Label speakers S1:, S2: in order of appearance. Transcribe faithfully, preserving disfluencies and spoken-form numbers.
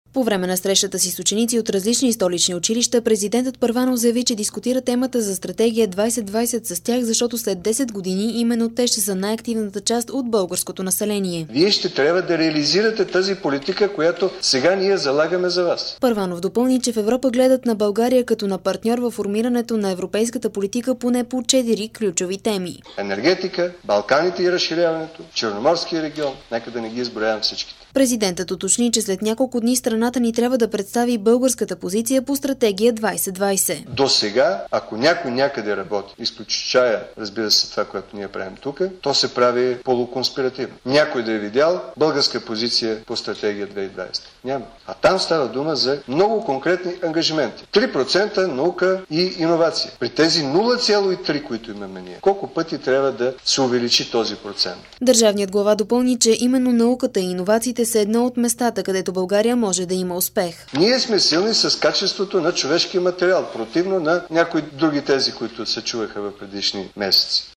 S1: По време на срещата си с ученици от различни столични училища, президентът Първанов заяви, че дискутира темата за стратегия двайсет двайсет с тях, защото след десет години именно те ще са най-активната част от българското население.
S2: Вие ще трябва да реализирате тази политика, която сега ние залагаме за вас.
S1: Първанов допълни, че в Европа гледат на България като на партньор във формирането на европейската политика поне по четири ключови теми.
S2: Енергетика, Балканите и разширяването, Черноморския регион. Нека да не ги изброявам всичките.
S1: Президентът уточни, че след няколко дни страната ни трябва да представи българската позиция по стратегия двайсет двайсет.
S2: До сега, ако някой някъде работи, изключая, разбира се, това, което ние правим тук, то се прави полуконспиративно. Някой да е видял българска позиция по стратегия две хиляди и двайсета. Няма. А там става дума за много конкретни ангажименти. три процента наука и иновация. При тези нула цяло и три, които имаме ние, колко пъти трябва да се увеличи този процент?
S1: Държавният глава допълни, че именно науката и иновациите са едно от местата, където България може да има успех.
S2: Ние сме силни с качеството на човешкия материал, противно на някои други тези, които се чуваха в предишни месеци.